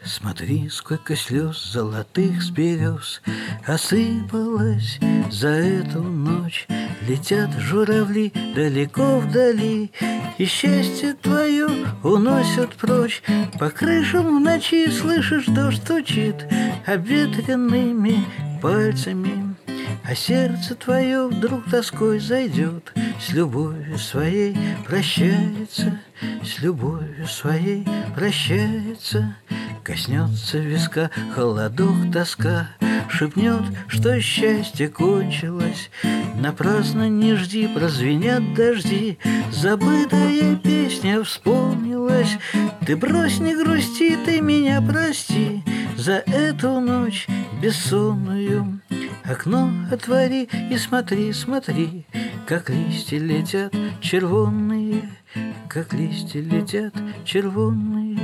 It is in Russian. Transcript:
Смотри, сколько слез золотых с берез осыпалось за эту ночь. Летят журавли далеко вдали, и счастье твое уносят прочь. По крышам в ночи слышишь, дождь стучит обветренными пальцами, а сердце твое вдруг тоской зайдет, с любовью своей прощается, с любовью своей прощается. Коснется виска холодок, тоска, шепнет, что счастье кончилось. Напрасно не жди, прозвенят дожди, забытая песня вспомнилась. Ты брось, не грусти, ты меня прости за эту ночь бессонную. Окно отвори и смотри, смотри, как листья летят червонные, как листья летят червонные.